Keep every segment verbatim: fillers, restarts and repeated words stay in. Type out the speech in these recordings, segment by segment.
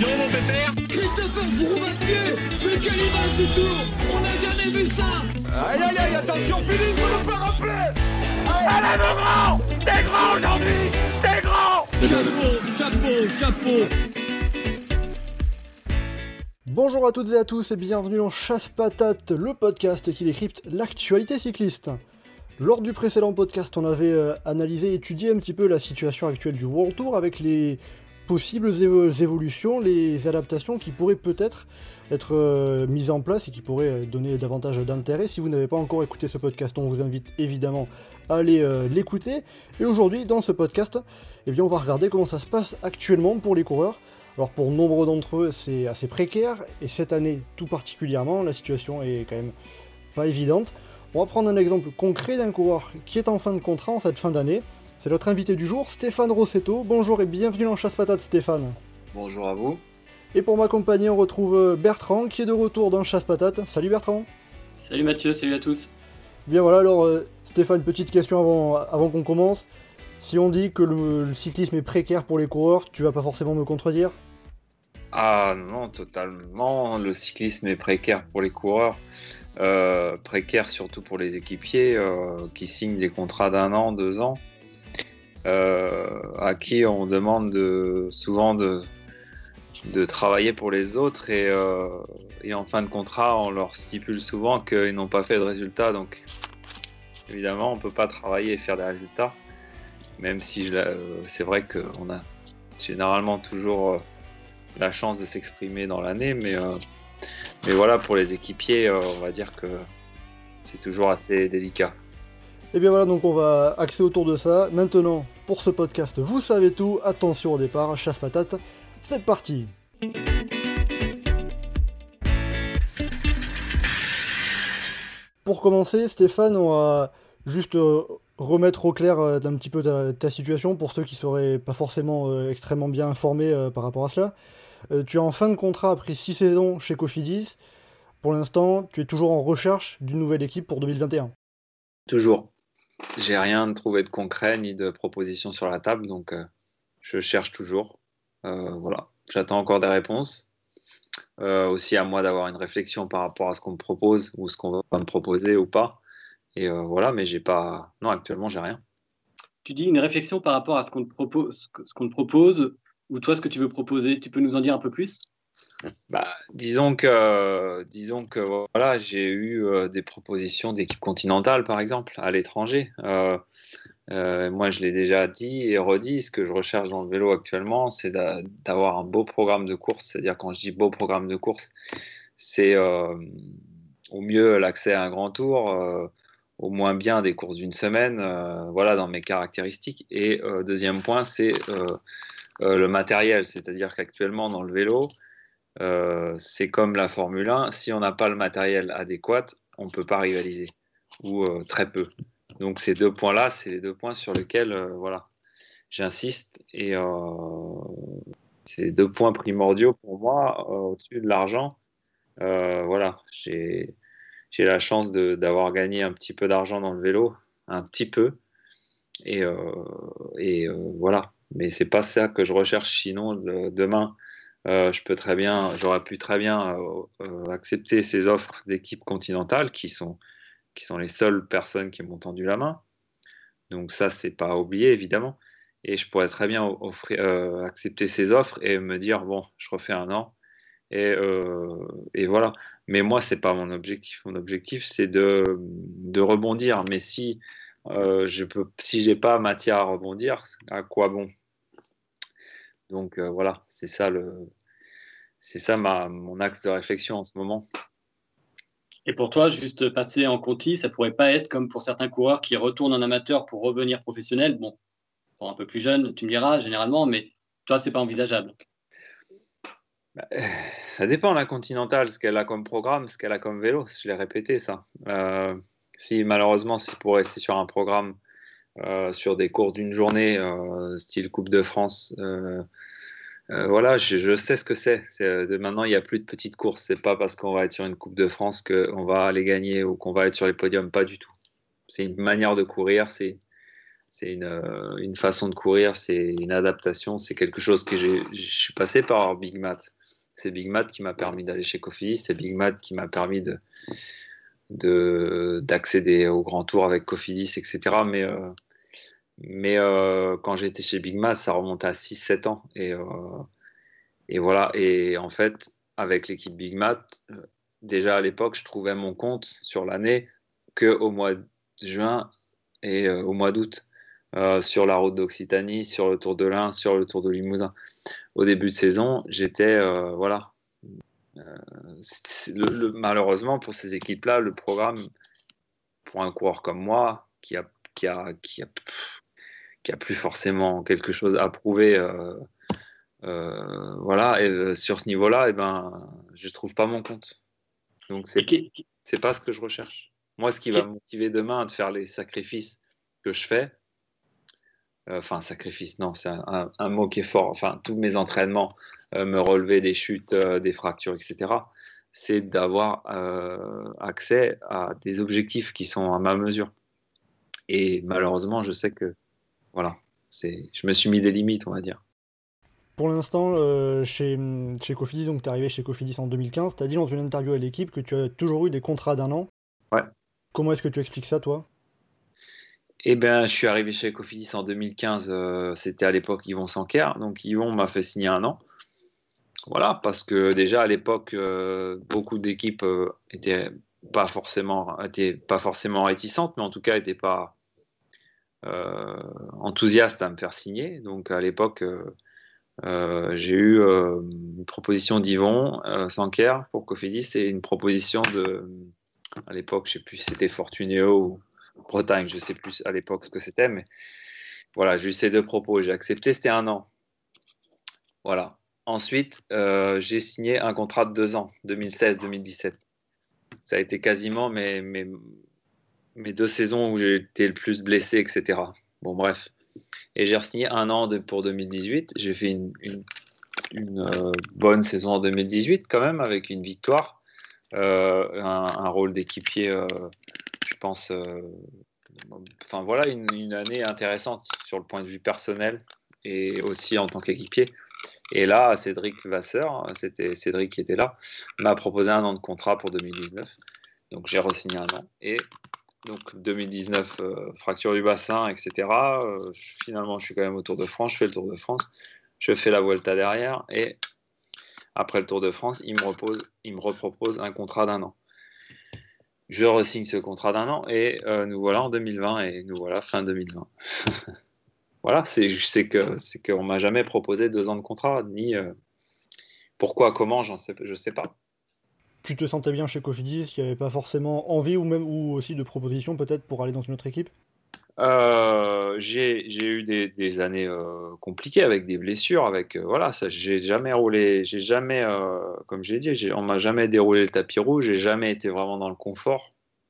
donc, mon pépère? Christopher Froome à pied. Mais quelle image du tour. On n'a jamais vu ça. Aïe aïe aïe, attention Philippe, vous nous faire rappeler. Allez mon grand, t'es grand aujourd'hui, t'es grand. Chapeau, chapeau, chapeau. Bonjour à toutes et à tous et bienvenue dans Chasse Patate, le podcast qui décrypte l'actualité cycliste. Lors du précédent podcast, on avait euh, analysé et étudié un petit peu la situation actuelle du World Tour avec les possibles évo- évolutions, les adaptations qui pourraient peut-être être euh, mises en place et qui pourraient euh, donner davantage d'intérêt. Si vous n'avez pas encore écouté ce podcast, on vous invite évidemment à aller euh, l'écouter. Et aujourd'hui, dans ce podcast, eh bien, on va regarder comment ça se passe actuellement pour les coureurs. Alors pour nombre d'entre eux, c'est assez précaire, et cette année tout particulièrement, la situation est quand même pas évidente. On va prendre un exemple concret d'un coureur qui est en fin de contrat en cette fin d'année. C'est notre invité du jour, Stéphane Rossetto. Bonjour et bienvenue dans Chasse Patate, Stéphane. Bonjour à vous. Et pour m'accompagner, on retrouve Bertrand qui est de retour dans Chasse Patate. Salut Bertrand. Salut Mathieu, salut à tous. Bien voilà, alors euh, Stéphane, petite question avant, avant qu'on commence. Si on dit que le, le cyclisme est précaire pour les coureurs, tu vas pas forcément me contredire? Ah non, totalement. Le cyclisme est précaire pour les coureurs. Euh, précaire surtout pour les équipiers euh, qui signent des contrats d'un an, deux ans, euh, à qui on demande de, souvent de, de travailler pour les autres et, euh, et en fin de contrat, on leur stipule souvent qu'ils n'ont pas fait de résultats. Donc évidemment, on ne peut pas travailler et faire des résultats. Même si je, euh, c'est vrai qu'on a généralement toujours euh, la chance de s'exprimer dans l'année, mais, euh, mais voilà, pour les équipiers, euh, on va dire que c'est toujours assez délicat. Et bien voilà, donc on va axer autour de ça. Maintenant, pour ce podcast, vous savez tout, attention au départ, chasse patate, c'est parti. Pour commencer, Stéphane, on va juste euh, remettre au clair euh, un petit peu ta, ta situation pour ceux qui seraient pas forcément euh, extrêmement bien informés euh, par rapport à cela. Euh, tu es en fin de contrat après six saisons chez Cofidis. Pour l'instant, tu es toujours en recherche d'une nouvelle équipe pour deux mille vingt et un. Toujours. J'ai rien de trouvé de concret ni de proposition sur la table, donc euh, je cherche toujours. Euh, voilà, j'attends encore des réponses. Euh, aussi à moi d'avoir une réflexion par rapport à ce qu'on me propose ou ce qu'on va me proposer ou pas. Et euh, voilà, mais j'ai pas. Non, actuellement, j'ai rien. Tu dis une réflexion par rapport à ce qu'on te propose, ce qu'on te propose ou toi ce que tu veux proposer. Tu peux nous en dire un peu plus? Bah, disons que, disons que voilà, j'ai eu euh, des propositions d'équipes continentales, par exemple, à l'étranger. Euh, euh, moi, je l'ai déjà dit et redit. Ce que je recherche dans le vélo actuellement, c'est d'a- d'avoir un beau programme de course. C'est-à-dire, quand je dis beau programme de course, c'est euh, au mieux l'accès à un grand tour. Euh, au moins bien des courses d'une semaine, euh, voilà, dans mes caractéristiques. Et euh, deuxième point, c'est euh, euh, le matériel, c'est-à-dire qu'actuellement dans le vélo, euh, c'est comme la Formule un, si on n'a pas le matériel adéquat, on ne peut pas rivaliser, ou euh, très peu. Donc ces deux points-là, c'est les deux points sur lesquels euh, voilà, j'insiste, et euh, c'est deux points primordiaux pour moi, euh, au-dessus de l'argent. Euh, voilà, j'ai... J'ai la chance de, d'avoir gagné un petit peu d'argent dans le vélo, un petit peu, et, euh, et euh, voilà. Mais c'est pas ça que je recherche. Sinon, le, demain, euh, je peux très bien, j'aurais pu très bien euh, euh, accepter ces offres d'équipes continentales qui sont, qui sont les seules personnes qui m'ont tendu la main. Donc ça, c'est pas à oublier évidemment. Et je pourrais très bien offrir, euh, accepter ces offres et me dire bon, je refais un an. Et, euh, et voilà. Mais moi, c'est pas mon objectif. Mon objectif, c'est de, de rebondir. Mais si euh, je peux, si j'ai pas matière à rebondir, à quoi bon? Donc euh, voilà, c'est ça le, c'est ça ma, mon axe de réflexion en ce moment. Et pour toi, juste passer en conti, ça pourrait pas être comme pour certains coureurs qui retournent en amateur pour revenir professionnel. Bon, ils sont un peu plus jeunes, tu me diras généralement, mais toi, c'est pas envisageable. Bah, ça dépend, la Continentale, ce qu'elle a comme programme, ce qu'elle a comme vélo. Je l'ai répété, ça. Euh, si malheureusement, c'est pour rester sur un programme, euh, sur des courses d'une journée, euh, style Coupe de France, euh, euh, voilà, je, je sais ce que c'est. c'est euh, maintenant, il n'y a plus de petites courses. C'est pas parce qu'on va être sur une Coupe de France qu'on va aller gagner ou qu'on va être sur les podiums. Pas du tout. C'est une manière de courir. C'est c'est une, euh, une façon de courir, c'est une adaptation, c'est quelque chose que j'ai, je suis passé par Big Mat. C'est Big Mat qui m'a permis d'aller chez Cofidis, c'est Big Mat qui m'a permis de, de, d'accéder au Grand Tour avec Cofidis, et cetera. Mais, euh, mais euh, quand j'étais chez Big Mat, ça remonte à six sept ans. Et, euh, et voilà, et en fait, avec l'équipe Big Mat, euh, déjà à l'époque, je trouvais mon compte sur l'année qu'au mois de juin et euh, au mois d'août. Euh, sur la route d'Occitanie, sur le Tour de l'Ain, sur le Tour de Limousin. Au début de saison, j'étais, euh, voilà. Euh, c'est, c'est le, le, malheureusement, pour ces équipes-là, le programme, pour un coureur comme moi, qui a, qui a, qui a, qui a plus forcément quelque chose à prouver, euh, euh, voilà, et euh, sur ce niveau-là, eh ben, je trouve pas mon compte. Donc, c'est, c'est pas ce que je recherche. Moi, ce qui va me motiver demain à de faire les sacrifices que je fais, enfin euh, sacrifice, non, c'est un, un, un mot qui est fort, enfin tous mes entraînements, euh, me relever des chutes, euh, des fractures, et cetera, c'est d'avoir euh, accès à des objectifs qui sont à ma mesure. Et malheureusement, je sais que, voilà, c'est, je me suis mis des limites, on va dire. Pour l'instant, euh, chez, chez Cofidis, donc tu es arrivé chez Cofidis en deux mille quinze, tu as dit dans une interview à l'équipe que tu as toujours eu des contrats d'un an. Ouais. Comment est-ce que tu expliques ça, toi ? Eh bien, je suis arrivé chez Cofidis en deux mille quinze, euh, c'était à l'époque Yvon Sanquer, donc Yvon m'a fait signer un an. Voilà, parce que déjà à l'époque, euh, beaucoup d'équipes euh, étaient pas forcément, étaient pas forcément réticentes, mais en tout cas n'étaient pas euh, enthousiastes à me faire signer. Donc à l'époque, euh, euh, j'ai eu euh, une proposition d'Yvon euh, Sanquer pour Cofidis et une proposition de, à l'époque, je sais plus si c'était Fortunéo ou Bretagne, je ne sais plus à l'époque ce que c'était, mais voilà, j'ai eu ces deux propos, j'ai accepté, c'était un an. Voilà. Ensuite, euh, j'ai signé un contrat de deux ans, deux mille seize deux mille dix-sept. Ça a été quasiment mes, mes, mes deux saisons où j'ai été le plus blessé, et cetera. Bon, bref. Et j'ai re-signé un an de, pour deux mille dix-huit. J'ai fait une, une, une euh, bonne saison en deux mille dix-huit quand même, avec une victoire, euh, un, un rôle d'équipier, euh, je pense... Euh, enfin voilà, une, une année intéressante sur le point de vue personnel et aussi en tant qu'équipier. Et là, Cédric Vasseur, c'était Cédric qui était là, m'a proposé un an de contrat pour deux mille dix-neuf. Donc j'ai re-signé un an. Et donc deux mille dix-neuf, euh, fracture du bassin, et cetera. Euh, je, finalement, je suis quand même au Tour de France, je fais le Tour de France, je fais la Vuelta derrière. Et après le Tour de France, il me, repose, il me repropose un contrat d'un an. Je re-signe ce contrat d'un an et euh, nous voilà en deux mille vingt et nous voilà fin deux mille vingt. Voilà, c'est, c'est, que, c'est qu'on ne m'a jamais proposé deux ans de contrat, ni euh, pourquoi, comment, j'en sais, je ne sais pas. Tu te sentais bien chez Cofidis, il n'y avait pas forcément envie ou même ou aussi de propositions peut-être pour aller dans une autre équipe ? euh, j'ai, j'ai eu des, des années euh, compliquées avec des blessures, avec euh, voilà, ça, j'ai jamais roulé, j'ai jamais, euh, comme j'ai dit, j'ai, on m'a jamais déroulé le tapis rouge, j'ai jamais été vraiment dans le confort.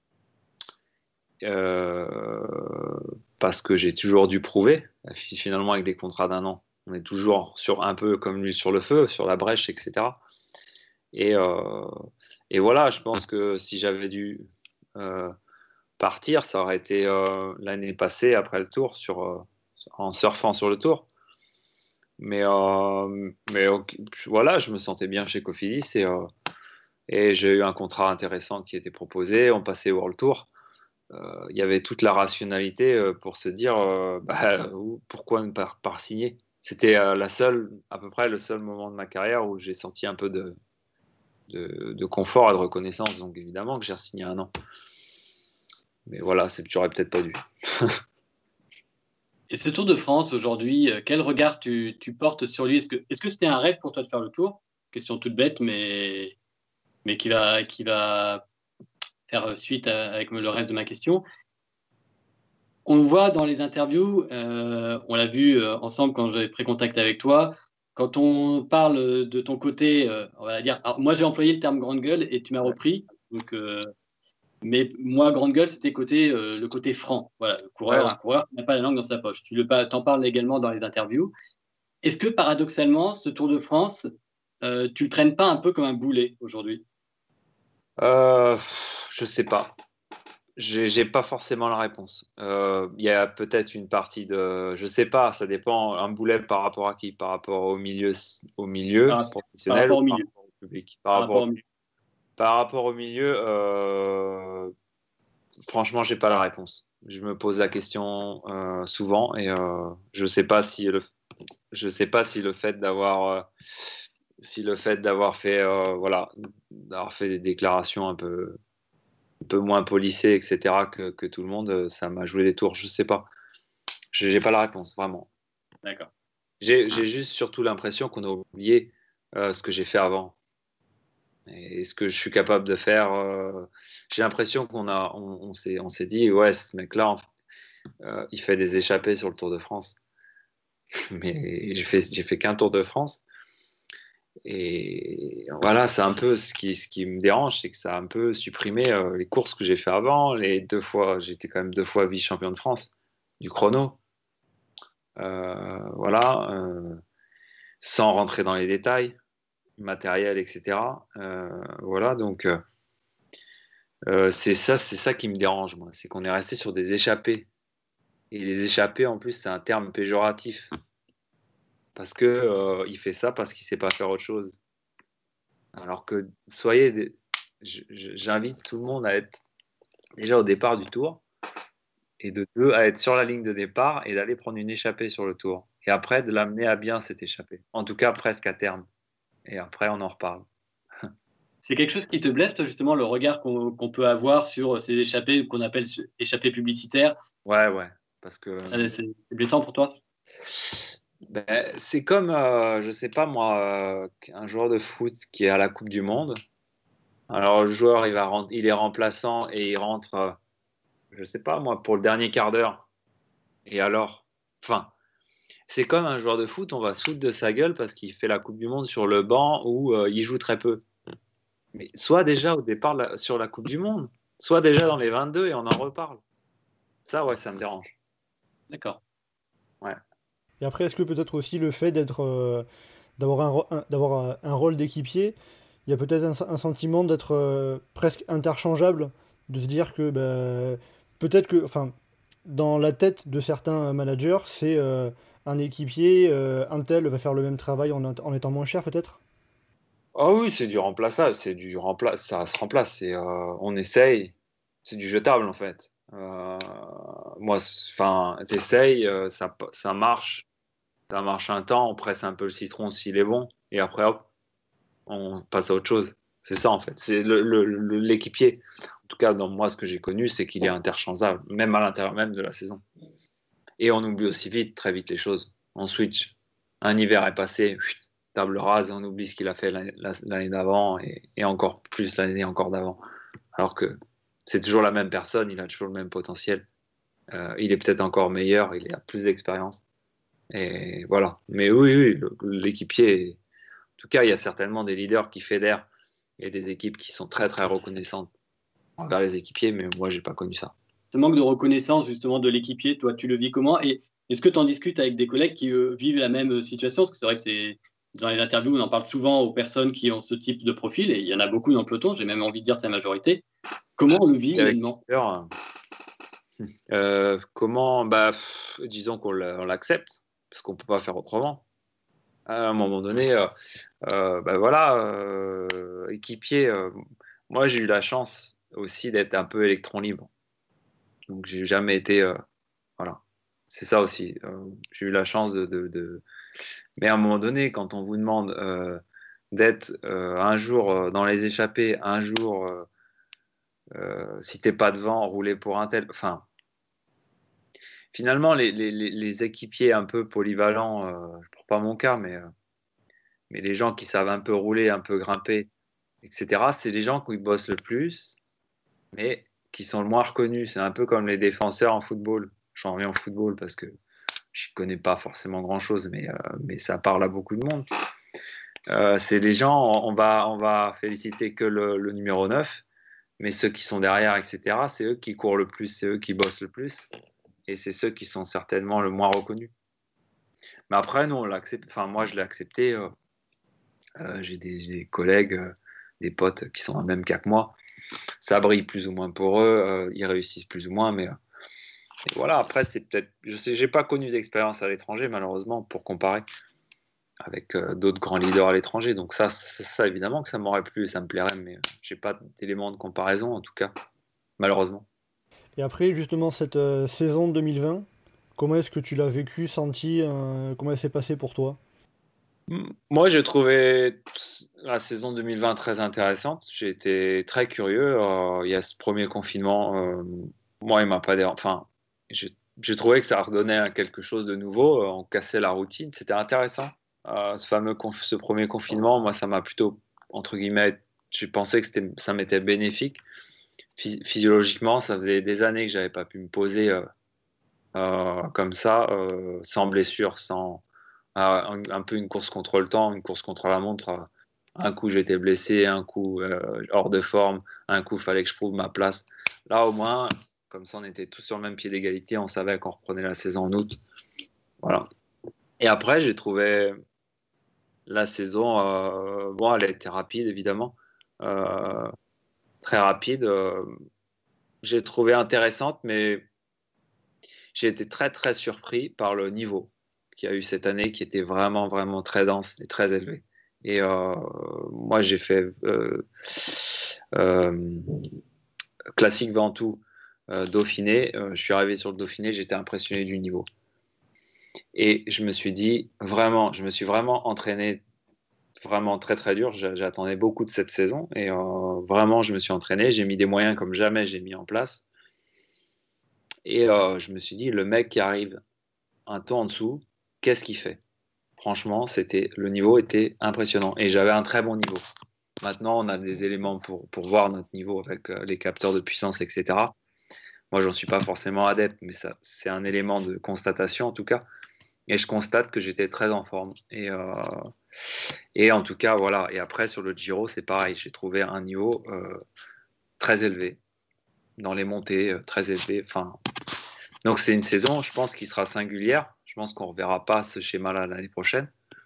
Euh, parce que j'ai toujours dû prouver, finalement avec des contrats d'un an, on est toujours sur un peu comme lui sur le feu, sur la brèche, et cetera. Et, euh, et voilà, je pense que si j'avais dû euh, partir, ça aurait été euh, l'année passée après le Tour, sur, euh, en surfant sur le Tour. Mais, euh, mais voilà, je me sentais bien chez Cofidis et, euh, et j'ai eu un contrat intéressant qui était proposé, on passait au World Tour. Il euh, y avait toute la rationalité euh, pour se dire euh, bah, pourquoi ne pas, pas signer. C'était euh, la seule, à peu près le seul moment de ma carrière où j'ai senti un peu de, de, de confort et de reconnaissance. Donc évidemment que j'ai re-signé un an. Mais voilà, c'est, j'aurais peut-être pas dû. Et ce Tour de France aujourd'hui, quel regard tu, tu portes sur lui ? Est-ce que, est-ce que c'était un rêve pour toi de faire le Tour ? Question toute bête, mais, mais qui va... Qui va... faire suite avec le reste de ma question. On le voit dans les interviews, euh, on l'a vu euh, ensemble quand j'avais pris contact avec toi, quand on parle de ton côté, euh, on va dire, alors moi j'ai employé le terme grande gueule et tu m'as repris, donc, euh, mais moi grande gueule c'était côté, euh, le côté franc, voilà, le coureur, ouais. Un coureur qui n'a pas la langue dans sa poche. Tu le, t'en parles également dans les interviews. Est-ce que paradoxalement, ce Tour de France, euh, tu le traînes pas un peu comme un boulet aujourd'hui ? Euh, je sais pas. j'ai, j'ai pas forcément la réponse. Euh, Il y a peut-être une partie de, je sais pas, ça dépend. Un boulet par rapport à qui? Par rapport au milieu, au milieu Par, par professionnel rapport ou au par milieu. rapport au public? Par Par rapport, rapport au milieu. par rapport au milieu, euh, franchement, j'ai pas la réponse. Je me pose la question euh, souvent et euh, je sais pas si le, je sais pas si le fait d'avoir, euh, si le fait d'avoir fait, euh, voilà, d'avoir fait des déclarations un peu, un peu moins policées, et cetera que, que tout le monde, euh, ça m'a joué des tours. Je sais pas. Je j'ai pas la réponse vraiment. D'accord. J'ai, j'ai juste surtout l'impression qu'on a oublié euh, ce que j'ai fait avant et ce que je suis capable de faire. euh, J'ai l'impression qu'on a, on, on s'est, on s'est dit, ouais, ce mec-là, en fait, euh, il fait des échappées sur le Tour de France. Mais j'ai fait, j'ai fait qu'un Tour de France. Et voilà, c'est un peu ce qui, ce qui me dérange, c'est que ça a un peu supprimé euh, les courses que j'ai fait avant. Les deux fois, j'étais quand même deux fois vice-champion de France du chrono. Euh, voilà, euh, sans rentrer dans les détails, matériel, et cetera. Euh, voilà, donc euh, euh, c'est ça, c'est ça qui me dérange, moi, c'est qu'on est resté sur des échappées. Et les échappées, en plus, c'est un terme péjoratif. Parce que euh, il fait ça parce qu'il sait pas faire autre chose. Alors que soyez, des... je- je- j'invite tout le monde à être déjà au départ du tour et de deux à être sur la ligne de départ et d'aller prendre une échappée sur le tour. Et après de l'amener à bien cette échappée. En tout cas presque à terme. Et après on en reparle. C'est quelque chose qui te blesse, toi, justement, le regard qu'on qu'on peut avoir sur ces échappées qu'on appelle échappées publicitaires. Ouais, ouais. Parce que Ah, C'est c'est blessant pour toi? ben, c'est comme, euh, je sais pas moi, euh, un joueur de foot qui est à la Coupe du Monde. Alors le joueur, il va rent- il est remplaçant et il rentre, euh, je sais pas moi, pour le dernier quart d'heure. Et alors, enfin, c'est comme un joueur de foot, on va se foutre de sa gueule parce qu'il fait la Coupe du Monde sur le banc où euh, il joue très peu. Mais soit déjà au départ la- sur la Coupe du Monde, soit déjà dans les vingt-deux et on en reparle. Ça, ouais, ça me dérange. D'accord. Ouais. Et après, est-ce que peut-être aussi le fait d'être, euh, d'avoir un, ro- un- d'avoir un, un rôle d'équipier, il y a peut-être un, un sentiment d'être euh, presque interchangeable, de se dire que bah, peut-être que, enfin, dans la tête de certains managers, c'est euh, un équipier, euh, un tel va faire le même travail en, en étant moins cher peut-être? Ah oui, c'est du remplaçable, c'est du remplace, ça se remplace. C'est, euh, on essaye, c'est du jetable en fait. Euh, moi, enfin, t'essayes, euh, ça, ça marche, ça marche un temps, on presse un peu le citron s'il est bon, et après hop, on passe à autre chose. C'est ça en fait, c'est le, le- le- l'équipier. En tout cas, dans moi, ce que j'ai connu, c'est qu'il est interchangeable, même à l'intérieur même de la saison. Et on oublie aussi vite, très vite les choses. On switch. Un hiver est passé, chut, table rase, et on oublie ce qu'il a fait l'année, l'année d'avant et, et encore plus l'année encore d'avant. Alors que c'est toujours la même personne, il a toujours le même potentiel. Euh, il est peut-être encore meilleur, il a plus d'expérience. Et voilà. Mais oui, oui, le- l'équipier, en tout cas, il y a certainement des leaders qui fédèrent et des équipes qui sont très, très reconnaissantes envers les équipiers, mais moi, j'ai pas connu ça. Ce manque de reconnaissance, justement, de l'équipier, toi, tu le vis comment? Et est-ce que tu en discutes avec des collègues qui eux, vivent la même situation? Parce que c'est vrai que c'est dans les interviews, on en parle souvent aux personnes qui ont ce type de profil, et il y en a beaucoup dans le peloton, j'ai même envie de dire c'est la majorité. Comment on le vit Avec humainement? leader, euh, comment, bah, pff, disons qu'on l'a- on l'accepte, parce qu'on peut pas faire autrement. À un moment donné, euh, euh, bah voilà, euh, équipier. euh, moi, j'ai eu la chance aussi d'être un peu électron libre. Donc, j'ai jamais été, euh, voilà, c'est ça aussi. Euh, j'ai eu la chance de, de, de- Mais à un moment donné, quand on vous demande euh, d'être euh, un jour euh, dans les échappées, un jour, euh, euh, si t'es pas devant, rouler pour un tel, enfin. Finalement, les, les, les équipiers un peu polyvalents, euh, je ne prends pas mon cas, mais, euh, mais les gens qui savent un peu rouler, un peu grimper, et cetera, c'est les gens qui bossent le plus, mais qui sont le moins reconnus. C'est un peu comme les défenseurs en football. J'en reviens au football parce que je ne connais pas forcément grand-chose, mais, euh, mais ça parle à beaucoup de monde. Euh, c'est les gens, on va, on va féliciter que le, le numéro neuf, mais ceux qui sont derrière, et cetera, c'est eux qui courent le plus, c'est eux qui bossent le plus. Et c'est ceux qui sont certainement le moins reconnus. Mais après, nous, on l'accepte. Enfin, moi, je l'ai accepté. Euh, euh, j'ai, des, j'ai des collègues, euh, des potes qui sont dans le même cas que moi, ça brille plus ou moins pour eux, euh, ils réussissent plus ou moins, mais euh, et voilà. Après, c'est peut-être, je sais, j'ai pas connu d'expérience à l'étranger malheureusement pour comparer avec euh, d'autres grands leaders à l'étranger. Donc ça, ça, ça, évidemment que ça m'aurait plu et ça me plairait, mais euh, j'ai pas d'éléments de comparaison en tout cas, malheureusement. Et après, justement, cette euh, saison deux mille vingt, comment est-ce que tu l'as vécu, senti, euh, comment elle s'est passée pour toi? Moi, j'ai trouvé la saison deux mille vingt très intéressante. J'ai été très curieux. Euh, il y a ce premier confinement. Euh, moi, il m'a pas dérangé. Enfin, j'ai j'ai trouvé que ça redonnait quelque chose de nouveau. Euh, on cassait la routine. C'était intéressant. Euh, ce fameux conf- ce premier confinement, moi, ça m'a plutôt, entre guillemets, j'ai pensé que c'était, ça m'était bénéfique. Phys- physiologiquement, ça faisait des années que j'avais pas pu me poser euh, euh, comme ça, euh, sans blessure, sans un, un peu une course contre le temps, une course contre la montre. Un coup, j'étais blessé, un coup, euh, hors de forme, un coup, il fallait que je prouve ma place. Là, au moins, comme ça, on était tous sur le même pied d'égalité, on savait qu'on reprenait la saison en août. Voilà. Et après, j'ai trouvé la saison, euh, bon, elle a été rapide, évidemment, euh, très rapide. Euh, j'ai trouvé intéressante, mais j'ai été très, très surpris par le niveau qu'il y a eu cette année, qui était vraiment, vraiment très dense et très élevé. Et euh, moi, j'ai fait euh, euh, classique Ventoux, euh, Dauphiné. Euh, je suis arrivé sur le Dauphiné, j'étais impressionné du niveau. Et je me suis dit, vraiment, je me suis vraiment entraîné, vraiment très, très dur. J'attendais beaucoup de cette saison. Et euh, vraiment, je me suis entraîné. J'ai mis des moyens comme jamais j'ai mis en place. Et euh, je me suis dit, le mec qui arrive un ton en dessous, qu'est-ce qu'il fait? Franchement, c'était, le niveau était impressionnant et j'avais un très bon niveau. Maintenant, on a des éléments pour, pour voir notre niveau avec euh, les capteurs de puissance, et cetera. Moi, j'en suis pas forcément adepte, mais ça, c'est un élément de constatation en tout cas. Et je constate que j'étais très en forme. Et, euh, et en tout cas, voilà. Et après, sur le Giro, c'est pareil. J'ai trouvé un niveau euh, très élevé. Dans les montées, euh, très élevé. Enfin, donc, c'est une saison, je pense, qui sera singulière. Je pense qu'on ne reverra pas ce schéma-là l'année prochaine.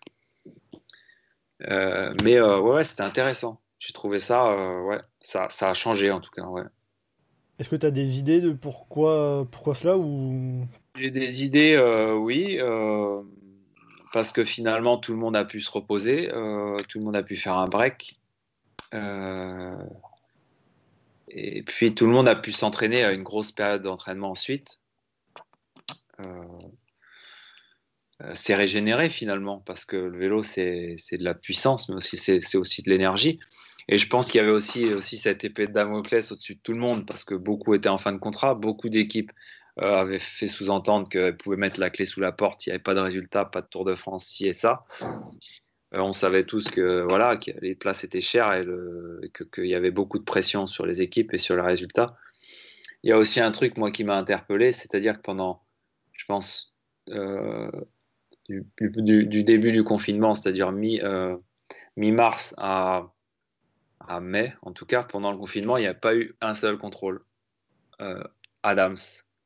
Euh, mais euh, ouais, ouais, c'était intéressant. J'ai trouvé ça, euh, ouais, ça, ça a changé en tout cas. Ouais. Est-ce que tu as des idées de pourquoi, pourquoi cela ou... J'ai des idées, euh, oui, euh, parce que finalement tout le monde a pu se reposer, euh, tout le monde a pu faire un break, euh, et puis tout le monde a pu s'entraîner à une grosse période d'entraînement ensuite. Euh, c'est régénéré finalement, parce que le vélo c'est, c'est de la puissance, mais aussi c'est, c'est aussi de l'énergie. Et je pense qu'il y avait aussi, aussi cette épée de Damoclès au-dessus de tout le monde, parce que beaucoup étaient en fin de contrat, beaucoup d'équipes euh, avaient fait sous-entendre qu'elles pouvaient mettre la clé sous la porte, il n'y avait pas de résultat, pas de Tour de France, ci et ça. Euh, on savait tous que, voilà, que les places étaient chères et, le, et que, qu'il y avait beaucoup de pression sur les équipes et sur les résultats. Il y a aussi un truc, moi, qui m'a interpellé, c'est-à-dire que pendant, je pense, euh, du, du, du début du confinement, c'est-à-dire mi, euh, mi-mars à, à mai, en tout cas, pendant le confinement, il n'y a pas eu un seul contrôle. Euh, Adams.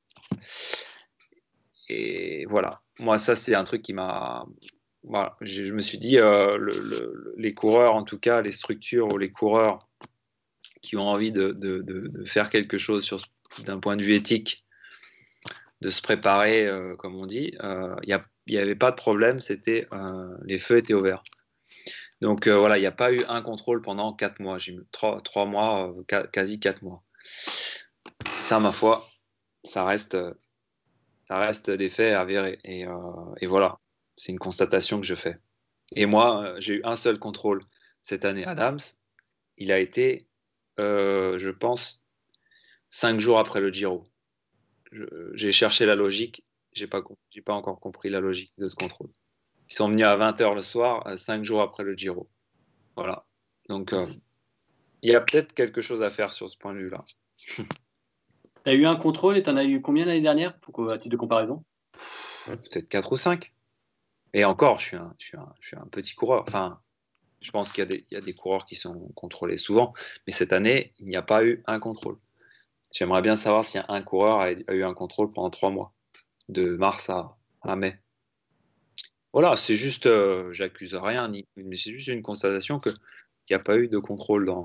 Et voilà. Moi, ça, c'est un truc qui m'a. Voilà. Je, je me suis dit, euh, le, le, les coureurs, en tout cas, les structures ou les coureurs qui ont envie de, de, de, de faire quelque chose sur, d'un point de vue éthique, de se préparer, euh, comme on dit, il euh, n'y avait pas de problème, c'était, euh, les feux étaient ouverts. Donc euh, voilà, il n'y a pas eu un contrôle pendant quatre mois, j'ai trois, trois mois, euh, quasi quatre mois. Ça, ma foi, ça reste, ça reste des faits avérés. Et, euh, et voilà, c'est une constatation que je fais. Et moi, euh, j'ai eu un seul contrôle cette année, Adams. Il a été, euh, je pense, cinq jours après le Giro. Je, j'ai cherché la logique, j'ai pas, j'ai pas encore compris la logique de ce contrôle. Ils sont venus à vingt heures le soir, cinq jours après le Giro. Voilà. Donc, euh, il y a peut-être quelque chose à faire sur ce point de vue-là. Tu as eu un contrôle et tu en as eu combien l'année dernière, pour, à titre de comparaison? Peut-être quatre ou cinq. Et encore, je suis un, je suis un, je suis un petit coureur. Enfin, je pense qu'il y a, des, il y a des coureurs qui sont contrôlés souvent, mais cette année, il n'y a pas eu un contrôle. J'aimerais bien savoir si un coureur a, a eu un contrôle pendant trois mois, de mars à, à mai. Voilà, c'est juste, euh, j'accuse rien, ni, mais c'est juste une constatation qu'il n'y a pas eu de contrôle dans,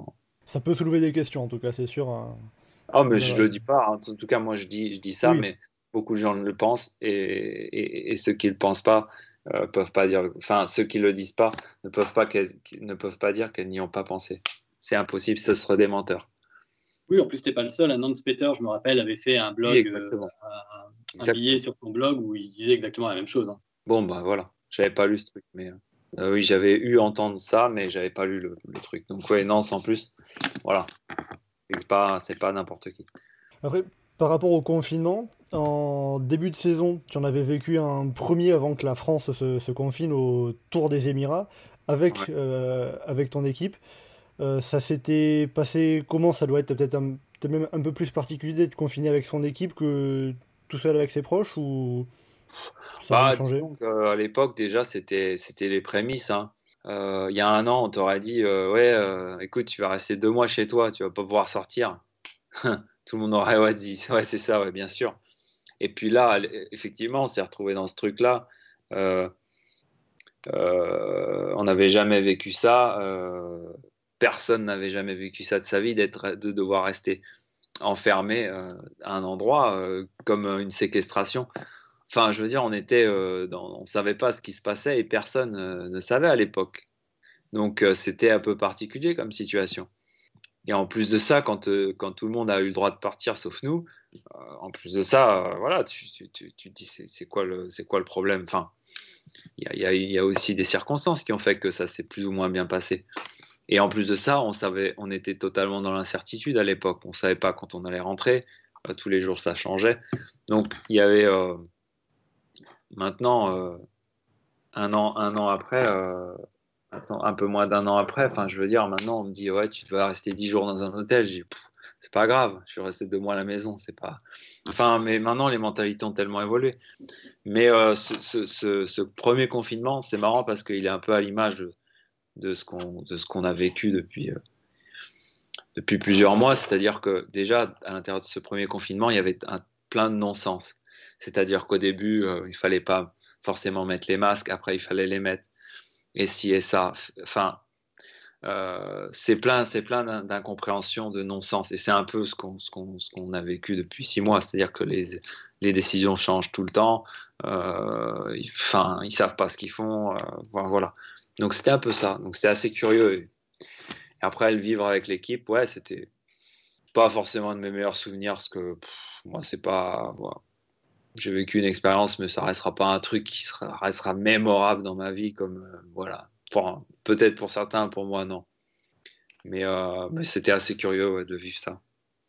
Ça peut soulever des questions, en tout cas, c'est sûr. Hein. Oh, mais Là, je ouais. le dis pas. Hein. En tout cas, moi, je dis, je dis ça, Oui, mais beaucoup de gens le pensent et, et, et ceux qui le pensent pas euh, peuvent pas dire. Enfin, ceux qui le disent pas ne peuvent pas qu'elles- ne peuvent pas dire qu'elles n'y ont pas pensé. C'est impossible, ce serait des menteurs. Oui, en plus, t'es pas le seul. Nance Peter, je me rappelle, avait fait un Oui, blog, euh, exactement. un, un billet Exactement. sur son blog où il disait exactement la même chose. Hein. Bon, bah voilà. J'avais pas lu ce truc, mais euh, euh, oui, j'avais eu entendre ça, mais j'avais pas lu le, le truc. Donc ouais, non, sans plus. Voilà. C'est pas, c'est pas n'importe qui. après, par rapport au confinement, en début de saison, tu en avais vécu un premier avant que la France se, se confine au Tour des Émirats avec, Ouais. euh, avec ton équipe. Euh, ça s'était passé comment? Ça doit être peut-être un, peut-être même un peu plus particulier d'être confiné avec son équipe que tout seul avec ses proches ou ça n'a rien Bah, changé? disons qu'à l'époque, déjà, c'était, c'était les prémices. Hein. Euh, il y a un an, on t'aurait dit, euh, ouais, euh, écoute, tu vas rester deux mois chez toi, tu vas pas pouvoir sortir. Tout le monde aurait ouais, dit, ouais, c'est ça, ouais, bien sûr. Et puis là, effectivement, on s'est retrouvé dans ce truc-là. Euh, euh, on n'avait jamais vécu ça. Euh, personne n'avait jamais vécu ça de sa vie, d'être, de devoir rester enfermé euh, à un endroit euh, comme une séquestration. Enfin, je veux dire, on était, euh, dans, on savait pas ce qui se passait et personne euh, ne savait à l'époque. Donc, euh, c'était un peu particulier comme situation. Et en plus de ça, quand, euh, quand tout le monde a eu le droit de partir, sauf nous, euh, en plus de ça, euh, voilà, tu, tu, tu, tu te dis, c'est, c'est quoi le, c'est quoi le problème? Enfin, il y a, y, a, y a aussi des circonstances qui ont fait que ça s'est plus ou moins bien passé. Et en plus de ça, on savait, on était totalement dans l'incertitude à l'époque. On savait pas quand on allait rentrer. Euh, tous les jours, ça changeait. Donc, il y avait euh, maintenant euh, un an, un an après. Euh, Attends, un peu moins d'un an après, enfin, je veux dire, maintenant, on me dit, ouais, tu dois rester dix jours dans un hôtel. Je dis, c'est pas grave, je suis resté deux mois à la maison, c'est pas. Enfin, mais maintenant, les mentalités ont tellement évolué. Mais euh, ce, ce, ce, ce premier confinement, c'est marrant parce qu'il est un peu à l'image de, de ce qu'on de ce qu'on a vécu depuis, euh, depuis plusieurs mois. C'est-à-dire que déjà, à l'intérieur de ce premier confinement, il y avait un, plein de non-sens. C'est-à-dire qu'au début, euh, il fallait pas forcément mettre les masques, après, il fallait les mettre. Et si et ça. Enfin, Euh, c'est plein, c'est plein d'incompréhension, de non-sens. Et c'est un peu ce qu'on, ce qu'on, ce qu'on a vécu depuis six mois. C'est-à-dire que les, les décisions changent tout le temps. Euh, enfin, ils savent pas ce qu'ils font. Euh, voilà. Donc c'était un peu ça. Donc c'était assez curieux. Et après, le vivre avec l'équipe, ouais, c'était pas forcément un de mes meilleurs souvenirs parce que pff, moi, c'est pas. Voilà. J'ai vécu une expérience, mais ça restera pas un truc qui sera, restera mémorable dans ma vie comme euh, voilà. Enfin, peut-être pour certains, pour moi, non. Mais, euh, mais c'était assez curieux ouais, de vivre ça.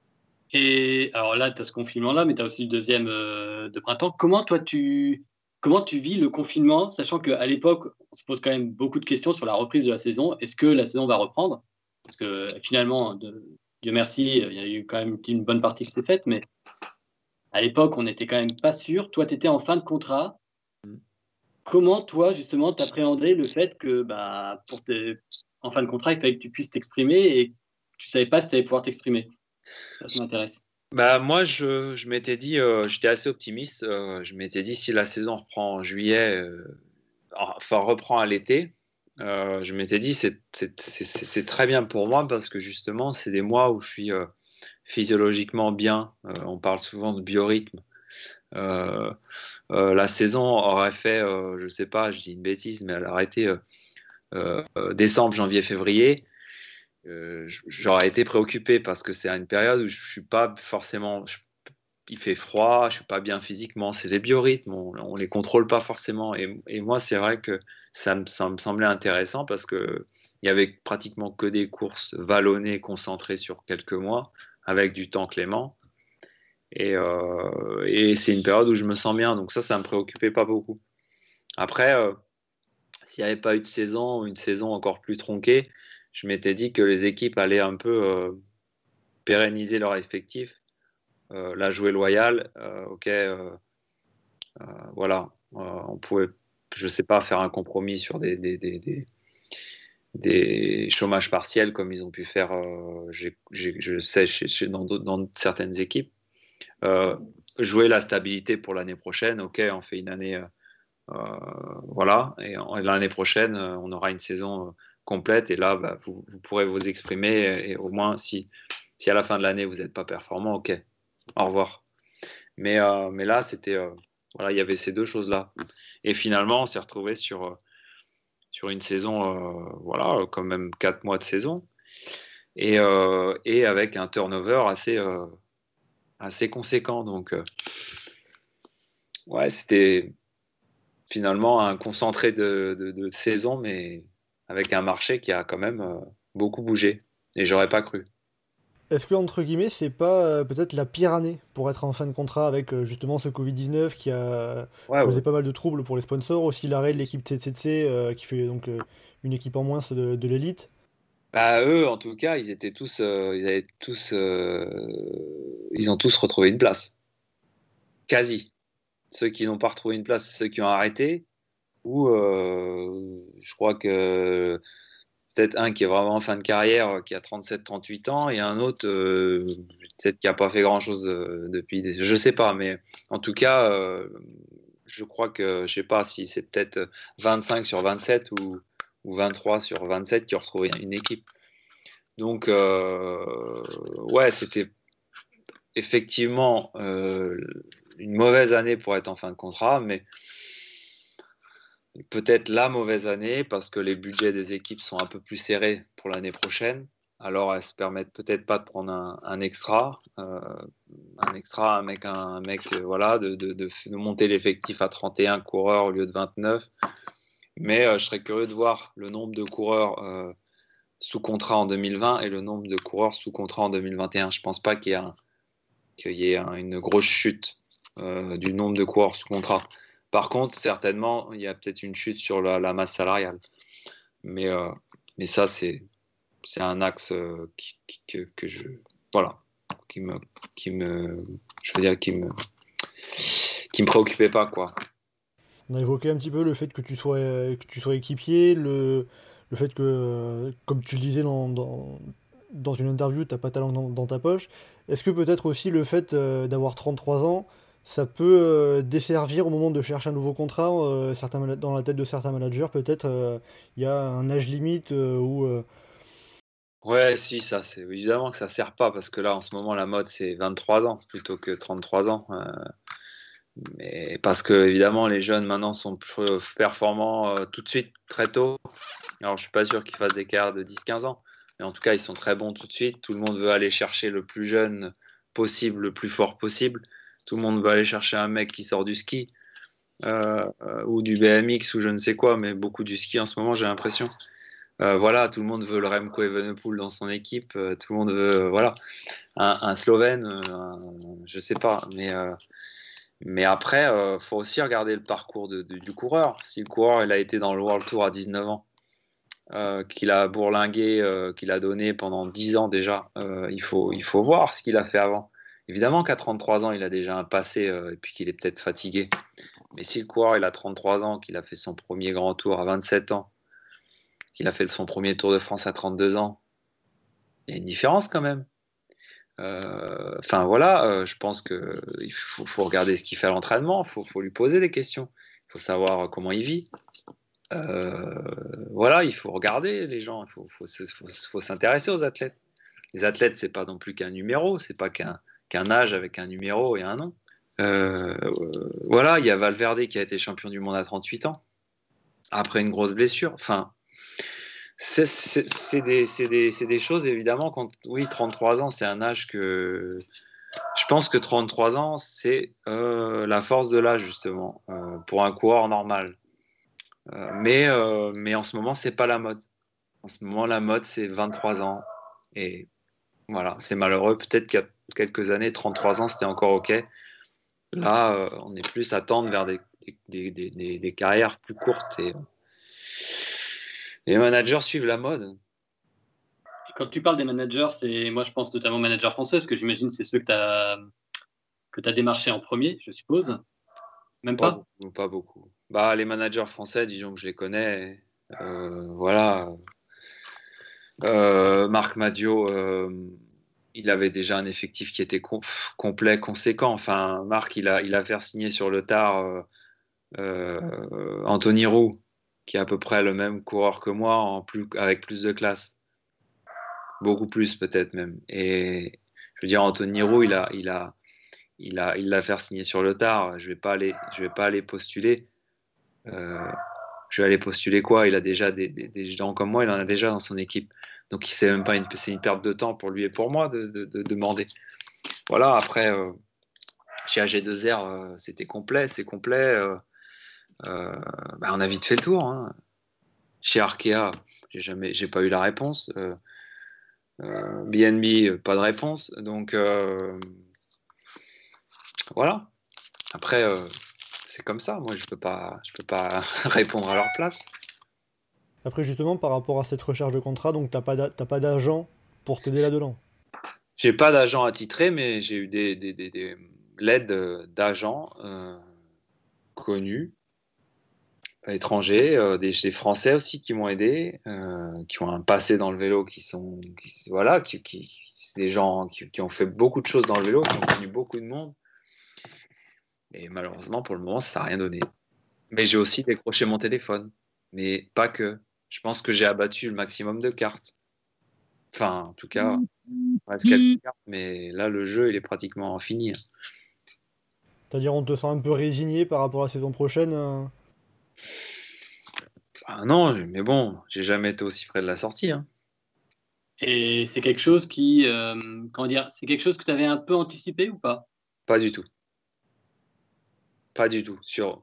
Et alors là, tu as ce confinement-là, mais tu as aussi le deuxième euh, de printemps. Comment toi, tu, comment tu vis le confinement, sachant qu'à l'époque, on se pose quand même beaucoup de questions sur la reprise de la saison. Est-ce que la saison va reprendre? Parce que finalement, de, Dieu merci, il y a eu quand même une bonne partie qui s'est faite, mais à l'époque, on n'était quand même pas sûr. Toi, tu étais en fin de contrat. Comment, toi, justement, t'appréhendais le fait que, bah, pour tes... en fin de contrat, il fallait que tu puisses t'exprimer et tu savais pas si tu allais pouvoir t'exprimer? Ça, ça m'intéresse. Bah, moi, je, je m'étais dit, euh, j'étais assez optimiste. Euh, je m'étais dit, si la saison reprend en juillet, euh, enfin, reprend à l'été, euh, je m'étais dit, c'est, c'est, c'est, c'est très bien pour moi parce que justement, c'est des mois où je suis euh, physiologiquement bien. Euh, on parle souvent de biorhythme. Euh, euh, la saison aurait fait, euh, je sais pas, je dis une bêtise, mais elle aurait été euh, euh, décembre, janvier, février. Euh, j'aurais été préoccupé parce que c'est une période où je suis pas forcément. Je, il fait froid, je suis pas bien physiquement. C'est des biorhythmes, on, on les contrôle pas forcément. Et, et moi, c'est vrai que ça me, ça me semblait intéressant parce que il y avait pratiquement que des courses vallonnées, concentrées sur quelques mois, avec du temps clément. Et, euh, et c'est une période où je me sens bien. Donc ça, ça me préoccupait pas beaucoup. Après, euh, s'il n'y avait pas eu de saison, ou une saison encore plus tronquée, je m'étais dit que les équipes allaient un peu euh, pérenniser leur effectif, euh, la jouer loyale. Euh, ok, euh, euh, voilà, euh, on pouvait, je sais pas, faire un compromis sur des, des, des, des, des chômages partiels comme ils ont pu faire, euh, j'ai, j'ai, je sais, chez, chez, dans, dans certaines équipes. Euh, jouer la stabilité pour l'année prochaine. Ok, on fait une année. Euh, Euh, voilà, et l'année prochaine, on aura une saison complète. Et là, bah, vous, vous pourrez vous exprimer. Et, et au moins, si, si à la fin de l'année, vous n'êtes pas performant, ok, au revoir. Mais, euh, mais là, c'était, euh, voilà, il y avait ces deux choses-là. Et finalement, on s'est retrouvé sur, euh, sur une saison, euh, voilà, quand même quatre mois de saison. Et, euh, et avec un turnover assez, euh, assez conséquent. Donc, euh, ouais, c'était finalement un concentré de, de, de saison, mais avec un marché qui a quand même euh, beaucoup bougé. Et j'aurais pas cru. Est-ce que, entre guillemets, c'est pas euh, peut-être la pire année pour être en fin de contrat avec euh, justement ce covid dix-neuf qui a Ouais, causé ouais. pas mal de troubles pour les sponsors, aussi l'arrêt de l'équipe T C C euh, qui fait donc euh, une équipe en moins de, de l'élite. Bah, eux, en tout cas, ils étaient tous, euh, ils avaient tous, euh, ils ont tous retrouvé une place. Quasi. Ceux qui n'ont pas retrouvé une place, ceux qui ont arrêté, ou euh, je crois que peut-être un qui est vraiment en fin de carrière, qui a trente-sept trente-huit ans, et un autre euh, peut-être qui n'a pas fait grand-chose euh, depuis. Des... Je sais pas, mais en tout cas, euh, je crois que je sais pas si c'est peut-être vingt-cinq sur vingt-sept ou, ou vingt-trois sur vingt-sept qui ont retrouvé une équipe. Donc, euh, ouais, c'était effectivement euh, une mauvaise année pour être en fin de contrat, mais peut-être la mauvaise année parce que les budgets des équipes sont un peu plus serrés pour l'année prochaine. Alors, elles se permettent peut-être pas de prendre un, un extra, euh, un extra, un mec, un, un mec euh, voilà, de, de, de, de monter l'effectif à trente et un coureurs au lieu de vingt-neuf. Mais euh, je serais curieux de voir le nombre de coureurs euh, sous contrat en deux mille vingt et le nombre de coureurs sous contrat en deux mille vingt et un. Je pense pas qu'il y ait, un, qu'il y ait un, une grosse chute euh, du nombre de coureurs sous contrat. Par contre, certainement, il y a peut-être une chute sur la, la masse salariale. Mais, euh, mais ça, c'est, c'est un axe euh, qui, qui, que, que je, voilà, qui me, qui me, je veux dire, qui me, qui me préoccupait pas, quoi. On a évoqué un petit peu le fait que tu sois, que tu sois équipier, le, le fait que, euh, comme tu le disais dans, dans, dans une interview, tu n'as pas ta langue dans, dans ta poche. Est-ce que peut-être aussi le fait euh, d'avoir trente-trois ans, ça peut euh, desservir au moment de chercher un nouveau contrat euh, certains, mana- dans la tête de certains managers, peut-être euh, il y a un âge limite euh, où... euh, Ouais, si, ça, c'est évidemment que ça sert pas parce que là, en ce moment, la mode, c'est vingt-trois ans plutôt que trente-trois ans. Euh, mais parce que, évidemment, les jeunes maintenant sont plus performants euh, tout de suite, très tôt. Alors, je suis pas sûr qu'ils fassent des carrières de dix quinze ans, mais en tout cas, ils sont très bons tout de suite. Tout le monde veut aller chercher le plus jeune possible, le plus fort possible. Tout le monde veut aller chercher un mec qui sort du ski euh, euh, ou du B M X ou je ne sais quoi, mais beaucoup du ski en ce moment, j'ai l'impression. Euh, voilà, tout le monde veut le Remco Evenepoel dans son équipe. Euh, tout le monde veut, euh, voilà, un, un Slovène, euh, un, je sais pas, mais euh, mais après, euh, faut aussi regarder le parcours de, de- du coureur. Si le coureur il a été dans le World Tour à dix-neuf ans, euh, qu'il a bourlingué, euh, qu'il a donné pendant dix ans déjà, euh, il faut, il faut voir ce qu'il a fait avant. Évidemment qu'à trente-trois ans, il a déjà un passé euh, et puis qu'il est peut-être fatigué. Mais si le coureur il a trente-trois ans, qu'il a fait son premier grand tour à vingt-sept ans, qu'il a fait son premier Tour de France à trente-deux ans, il y a une différence quand même. Euh, Enfin voilà, euh, je pense qu'il faut, faut regarder ce qu'il fait à l'entraînement, il faut, faut lui poser des questions, il faut savoir comment il vit. Euh, voilà, il faut regarder les gens, il faut, faut, se- faut- faut s'intéresser aux athlètes. Les athlètes, c'est pas non plus qu'un numéro, c'est pas qu'un qu'un âge avec un numéro et un nom. Euh, euh, voilà, il y a Valverde qui a été champion du monde à trente-huit ans, après une grosse blessure. Enfin, c'est c'est- c'est des, c'est des, c'est des choses, évidemment, quand, oui, trente-trois ans, c'est un âge que... Je pense que trente-trois ans, c'est euh, la force de l'âge, justement, euh, pour un coureur normal. Euh, mais, euh, mais en ce moment, c'est pas la mode. En ce moment, la mode, c'est vingt-trois ans. Et voilà, c'est malheureux. Peut-être qu'il y a quelques années, trente-trois ans, c'était encore OK. Là, euh, on est plus à tendre vers des, des, des, des, des carrières plus courtes. Et les managers suivent la mode. Quand tu parles des managers, c'est moi je pense notamment aux managers français, parce que j'imagine que c'est ceux que tu as que tu as démarché en premier, je suppose. Même Pas pas? beaucoup. Pas beaucoup. Bah, les managers français, disons que je les connais. Euh, voilà. Euh, Marc Madio, euh, il avait déjà un effectif qui était com- complet, conséquent. Enfin, Marc, il a, il a fait signer sur le tard euh, euh, Anthony Roux. qui est à peu près le même coureur que moi, en plus, avec plus de classe. Beaucoup plus peut-être même. Et je veux dire, Anthony Roux, il a, il a, il a, il l'a fait signer sur le tard. Je vais pas aller, je vais pas aller postuler. Euh, je vais aller postuler quoi? Il a déjà des, des, des gens comme moi, il en a déjà dans son équipe. Donc il sait même pas, une, c'est une perte de temps pour lui et pour moi de, de, de demander. Voilà. Après, euh, chez A G deux R, euh, c'était complet, c'est complet. Euh, euh, bah, on a vite fait le tour. Hein. Chez Arkea, j'ai jamais, j'ai pas eu la réponse. Euh, Euh, B N B, pas de réponse. Donc euh, voilà. Après, euh, c'est comme ça. Moi, je peux pas, je peux pas répondre à leur place. Après, justement, par rapport à cette recherche de contrat, donc t'as pas d'a- t'as pas d'agent pour t'aider là-dedans. J'ai pas d'agent attitré, mais j'ai eu des, des, des, des l'aide d'agents euh, connus, étrangers, euh, des, des Français aussi qui m'ont aidé, euh, qui ont un passé dans le vélo, qui sont, qui, voilà, qui, qui, c'est des gens qui, qui ont fait beaucoup de choses dans le vélo, qui ont connu beaucoup de monde. Et malheureusement, pour le moment, ça n'a rien donné. Mais j'ai aussi décroché mon téléphone. Mais pas que. Je pense que j'ai abattu le maximum de cartes. Enfin, en tout cas, il reste quelques cartes, mais là, le jeu, il est pratiquement fini. C'est-à-dire, on te sent un peu résigné par rapport à la saison prochaine. euh. Ah non, mais bon, j'ai jamais été aussi près de la sortie. Hein. Et c'est quelque chose qui, euh, comment dire, c'est quelque chose que tu avais un peu anticipé ou pas? Pas du tout. Pas du tout. Sur...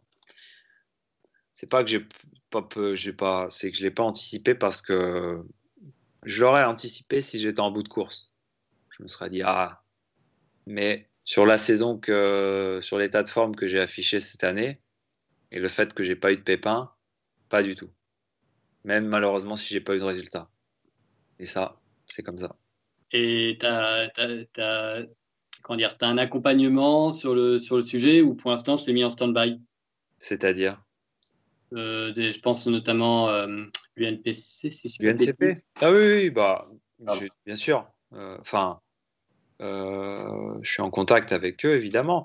C'est pas que j'ai pas, j'ai pas, c'est que je l'ai pas anticipé parce que je l'aurais anticipé si j'étais en bout de course. Je me serais dit ah, mais sur la saison que, sur l'état de forme que j'ai affiché cette année et le fait que j'ai pas eu de pépin, pas du tout. Même malheureusement si j'ai pas eu de résultat. Et ça, c'est comme ça. Et tu as, t'as, t'as, comment dire, t'as un accompagnement sur le, sur le sujet ou pour l'instant c'est mis en stand-by? C'est-à-dire Euh, des- je pense notamment euh, l'U N P C, si je l'U N C P. Ah oui, oui, bah, Pardon. j'ai- bien sûr. Enfin, euh, je suis en contact avec eux, évidemment.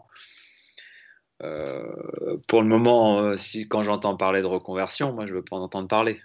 Euh, pour le moment, euh, si, quand j'entends parler de reconversion, moi, je veux pas en entendre parler.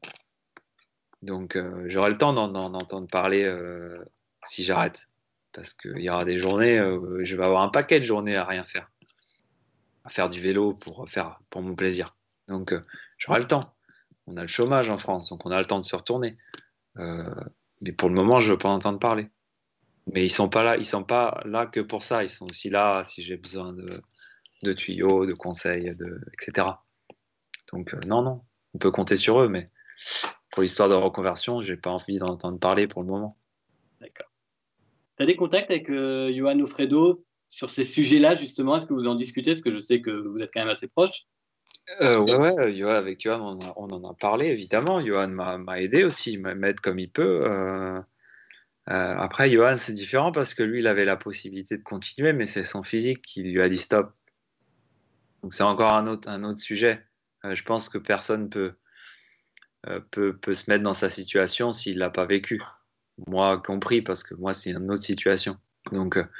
Donc, euh, j'aurai le temps d'en, d'en entendre parler euh, si j'arrête. Parce qu'il y aura des journées, euh, je vais avoir un paquet de journées à rien faire. À faire du vélo pour, faire, pour mon plaisir. Donc, euh, j'aurai le temps. On a le chômage en France, donc on a le temps de se retourner. Euh, mais pour le moment, je veux pas en entendre parler. Mais ils sont pas là, ils sont pas là que pour ça. Ils sont aussi là si j'ai besoin de, de tuyaux, de conseils, de, et cetera. Donc euh, non, non, on peut compter sur eux, mais pour l'histoire de reconversion, j'ai pas envie d'en entendre parler pour le moment. D'accord. Tu as des contacts avec euh, Johan Ofredo sur ces sujets-là, justement? Est-ce que vous en discutez? Parce que je sais que vous êtes quand même assez proches. Euh, ouais, ouais, Johan, avec Johan, on, a- on en a parlé, évidemment. Johan m'a, m'a aidé aussi, il m'aide comme il peut. Euh, euh, après, Johan, c'est différent parce que lui, il avait la possibilité de continuer, mais c'est son physique qui lui a dit stop. Donc c'est encore un autre, un autre sujet. Euh, je pense que personne peut, euh, peut, peut se mettre dans sa situation s'il ne l'a pas vécu. Moi compris, parce que moi, c'est une autre situation. Donc, euh,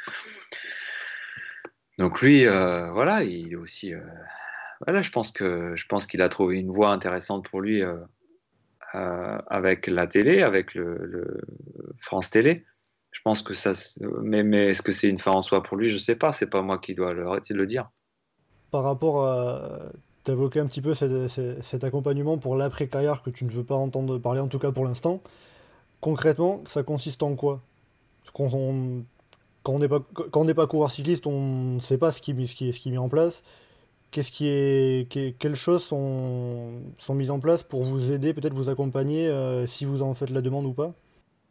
donc lui, euh, voilà, il est aussi... euh, voilà, je pense que, je pense qu'il a trouvé une voie intéressante pour lui euh, euh, avec la télé, avec le, le France Télé. Je pense que ça... Mais, mais est-ce que c'est une fin en soi pour lui? Je ne sais pas, c'est pas moi qui dois le, le dire. Par rapport à... T'évoquais un petit peu cet, cet- cet accompagnement pour l'après-carrière que tu ne veux pas entendre parler, en tout cas pour l'instant. Concrètement, ça consiste en quoi? Quand on quand on n'est pas, quand on n'est pas coureur cycliste, on ne sait pas ce qui, ce qui est, ce qui est mis en place. Qu'est-ce qui est, que- quelles choses sont, sont mises en place pour vous aider, peut-être vous accompagner, euh, si vous en faites la demande ou pas?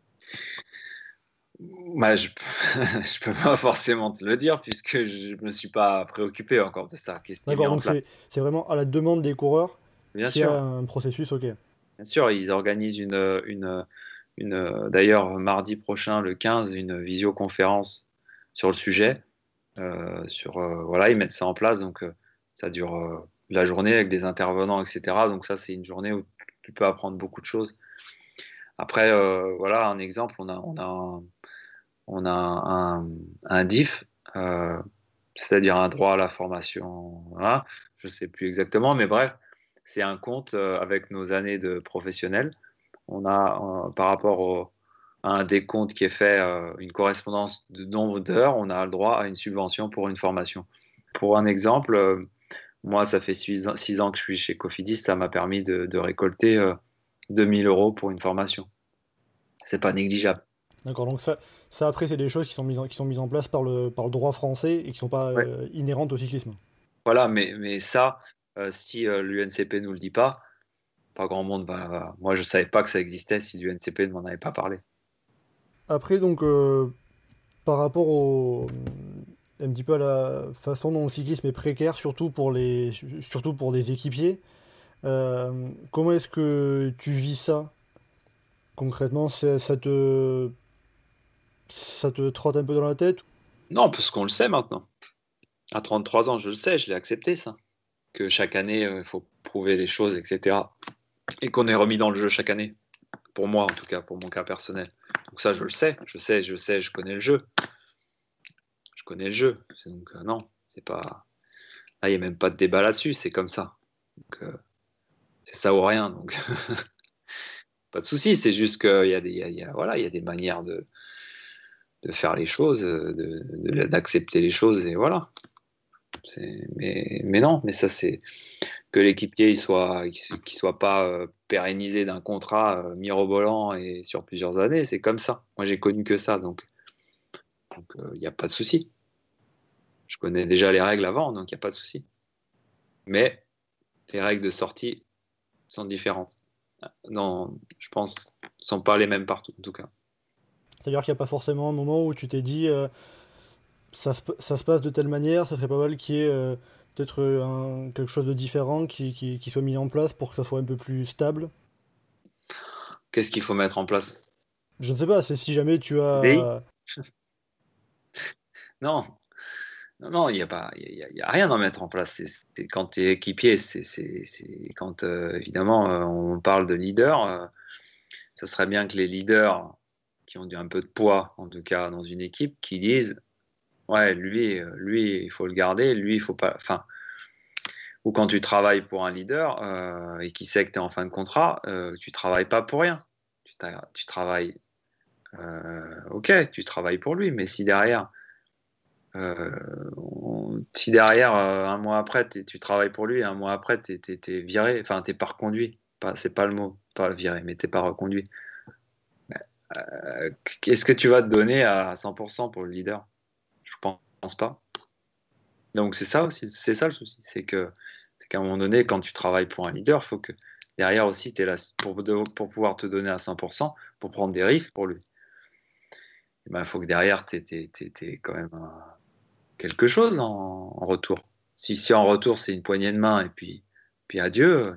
Bah, je je peux pas forcément te le dire puisque je me suis pas préoccupé encore de ça. Qu'est-ce qui est mis D'accord, en donc place? c'est, c'est vraiment à la demande des coureurs Bien qu'il y a sûr, un processus, ok. bien sûr, ils organisent une, une, une d'ailleurs mardi prochain, le quinze, une visioconférence sur le sujet. Euh, sur, euh, voilà, ils mettent ça en place, donc euh, ça dure euh, la journée avec des intervenants, et cetera. Donc ça, c'est une journée où tu peux apprendre beaucoup de choses. Après, euh, voilà, un exemple, on a, on a un, on a un, un D I F, euh, c'est-à-dire un droit à la formation, voilà, je ne sais plus exactement, mais bref, c'est un compte euh, avec nos années de professionnels. On a, euh, par rapport au, à un décompte qui est fait, euh, une correspondance de nombre d'heures, on a le droit à une subvention pour une formation. Pour un exemple, euh, moi, ça fait six ans, six ans que je suis chez Cofidis, ça m'a permis de, de récolter euh, deux mille euros pour une formation. C'est pas négligeable. D'accord, donc ça, ça après, c'est des choses qui sont mises en, qui sont mises en place par le, par le droit français et qui sont pas Ouais. euh, inhérentes au cyclisme. Voilà, mais, mais ça, euh, si euh, l'U N C P nous le dit pas, pas grand monde va, va- Moi, je savais pas que ça existait si l'U N C P ne m'en avait pas parlé. Après, donc, euh, par rapport au, un petit peu à la façon dont le cyclisme est précaire, surtout pour les, surtout pour des équipiers, euh, comment est-ce que tu vis ça concrètement? Ça, ça te, ça te trotte un peu dans la tête? Non, parce qu'on le sait maintenant. À trente-trois ans, je le sais, je l'ai accepté, ça. Que chaque année, il faut prouver les choses, et cetera. Et qu'on est remis dans le jeu chaque année. Pour moi, en tout cas, pour mon cas personnel. Donc ça, je le sais. Je sais, je sais, je connais le jeu. Je connais le jeu. Donc euh, non, c'est pas... Là, il n'y a même pas de débat là-dessus. C'est comme ça. Donc, euh, c'est ça ou rien. Donc, pas de souci. C'est juste qu'il y a des, il y a, il y a, voilà, il y a des manières de, de faire les choses, de, de, d'accepter les choses, et voilà. C'est, mais, mais non, mais ça, c'est que l'équipier il soit, qu'il soit pas euh, pérennisé d'un contrat euh, mirobolant et sur plusieurs années, c'est comme ça. Moi, j'ai connu que ça, donc il donc, n'y euh, a pas de souci. Je connais déjà les règles avant, donc il n'y a pas de souci. Mais les règles de sortie sont différentes. Non, je pense, ne sont pas les mêmes partout, en tout cas. C'est-à-dire qu'il n'y a pas forcément un moment où tu t'es dit euh, ça, se, ça se passe de telle manière, ça serait pas mal qu'il y ait euh, peut-être euh, un- quelque chose de différent qui, qui, qui soit mis en place pour que ça soit un peu plus stable. Qu'est-ce qu'il faut mettre en place? Je ne sais pas, c'est si jamais tu C D I? as... Non, non, non, il n'y a, pas, il y a, il y a rien à mettre en place. C'est, c'est quand tu es équipier, c'est, c'est, c'est quand euh, évidemment euh, on parle de leader, euh, ça serait bien que les leaders qui ont du, un peu de poids, en tout cas dans une équipe, qui disent ouais, lui, euh, lui, il faut le garder, lui, il faut pas. Enfin, ou quand tu travailles pour un leader euh, et qui sait que tu es en fin de contrat, euh, tu travailles pas pour rien. Tu, tu travailles, euh, ok, tu travailles pour lui, mais si derrière. Euh, on- si derrière, euh, un mois après, t'es- tu travailles pour lui, et un mois après, tu es viré, enfin, t'es pas reconduit. Pas, c'est pas le mot, pas viré, mais t'es pas reconduit. Euh, Qu'est-ce que tu vas te donner à cent pour cent pour le leader? Je pense pas. Donc c'est ça aussi, c'est ça le souci. C'est que, c'est qu'à un moment donné, quand tu travailles pour un leader, il faut que derrière aussi, tu es là pour, de- pour pouvoir te donner à cent pour cent, pour prendre des risques pour lui. Il ben, faut que derrière, tu aies quand même un quelque chose en, en retour. Si, si en retour c'est une poignée de main et puis, puis adieu,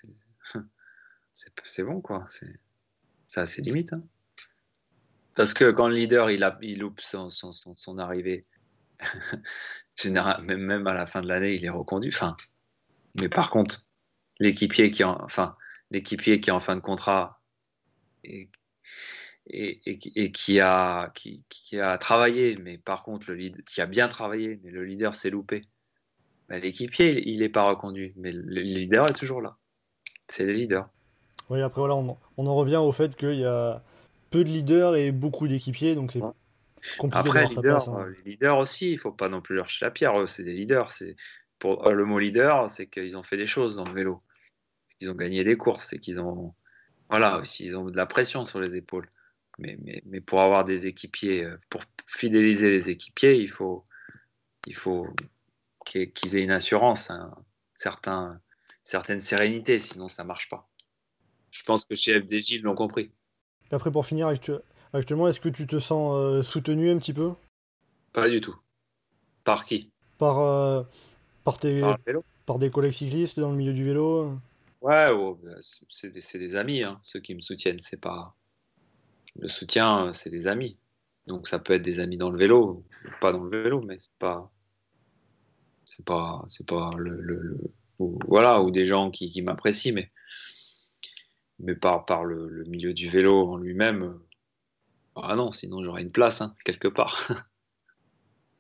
c'est bon quoi. Ça a ses limites. Hein. Parce que quand le leader il, a, il loupe son, son, son, son arrivée, général, même, même à la fin de l'année, il est reconduit. Enfin, mais par contre, l'équipier qui, en, enfin, l'équipier qui est en fin de contrat et, et, et, et qui, a, qui, qui a travaillé, mais par contre, le leader, qui a bien travaillé, mais le leader s'est loupé. Ben, l'équipier, il n'est pas reconduit, mais le leader est toujours là. C'est le leader. Oui, après voilà, on, on en revient au fait qu'il y a peu de leaders et beaucoup d'équipiers, donc c'est Ouais. compliqué Après, d'avoir sa leader, place. Hein. les leaders aussi, il ne faut pas non plus leur jeter la pierre. Eux, c'est des leaders. C'est pour le mot leader, c'est qu'ils ont fait des choses dans le vélo. Ils ont gagné des courses et qu'ils ont, voilà, aussi, ils ont de la pression sur les épaules. Mais, mais, mais pour avoir des équipiers, pour fidéliser les équipiers, il faut, il faut qu'ils aient une assurance, un certain, certaine sérénité, sinon ça ne marche pas. Je pense que chez F D J, ils l'ont compris. Et après, pour finir, actu actuellement, est-ce que tu te sens euh, soutenu un petit peu? Pas du tout. Par qui? Par, euh, par, tes, Par le vélo. par des collègues cyclistes dans le milieu du vélo? Ouais, oh, c'est des, des amis, hein, ceux qui me soutiennent. C'est pas le soutien, c'est des amis. Donc ça peut être des amis dans le vélo, pas dans le vélo, mais c'est pas, c'est pas, c'est pas le, le, le ou, voilà, ou des gens qui, qui m'apprécient, mais mais par par le, le milieu du vélo en lui-même. Euh, ah non, sinon j'aurais une place hein, quelque part.